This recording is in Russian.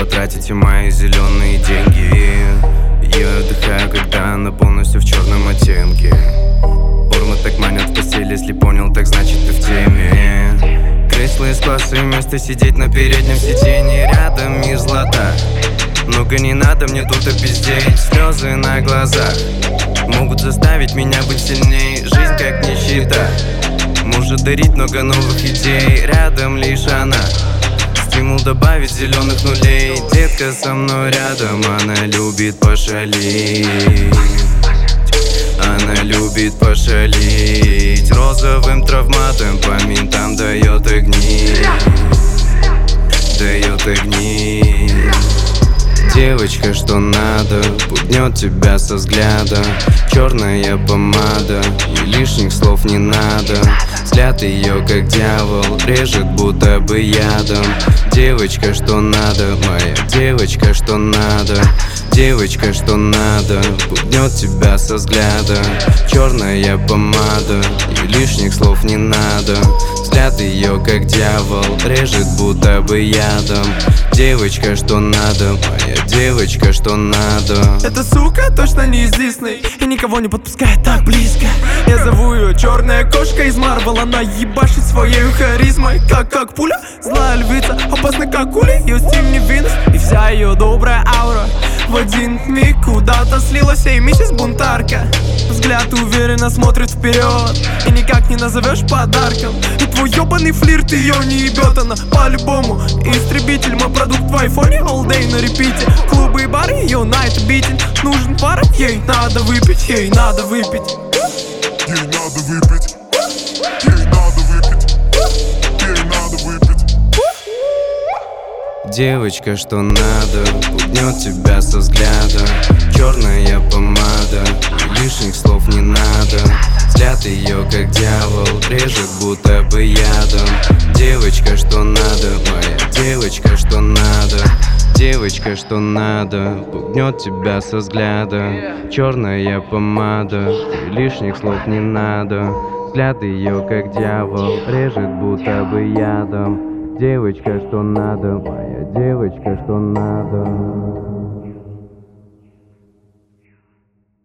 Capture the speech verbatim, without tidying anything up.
потратите мои зеленые деньги. Я отдыхаю, когда она полностью в черном оттенке. Форма так манят в постель, если понял, так значит ты в теме. Кресло из класса и место сидеть на переднем сиденье. Рядом и злата. Много не надо мне тут опиздеть. Слезы на глазах могут заставить меня быть сильней. Жизнь как нищета может дарить много новых идей. Рядом лишь она, стимул добавить зеленых нулей. Детка со мной рядом, она любит пошалить. Она любит пошалить. Розовым травматом по ментам дает огни. Дает огни. Девочка, что надо, путнет тебя со взгляда. Черная помада, и лишних слов не надо. Взгляд ее как дьявол, режет будто бы ядом. Девочка, что надо, моя девочка, что надо. Девочка, что надо, путнет тебя со взгляда. Черная помада, и лишних слов не надо. Взгляд ее как дьявол, режет будто бы ядом. Девочка, что надо, моя девочка, что надо. Эта сука точно не из Дисней и никого не подпускает так близко. Я зову ее черная кошка из Марвел. Она ебашит своей харизмой, как как пуля. Злая львица, опасна как ули. Ее стиль невинность и вся ее добрая аура в один миг куда-то слилась. Эй, миссис Бунтарка, взгляд уверенно смотрит вперед и никак не назовешь подарком. И твой ебаный флирт ее не ебет, она по-любому истребитель. Мой продукт в айфоне all day на репите. Клубы и бары, ее найт битинг. Нужен пара, ей надо выпить, ей надо выпить. Ей надо выпить. Ей надо выпить. Ей надо выпить. Девочка, что надо, путнет тебя со взгляда. Черная помада, и лишних слов не надо. Взгляд ее как дьявол, режет будто бы ядом. Девочка, что надо, моя девочка, что надо. Девочка, что надо, пугнет тебя со взгляда. Черная помада, и лишних слов не надо. Взгляд ее как дьявол, режет будто бы ядом. Девочка, что надо, моя девочка, что надо.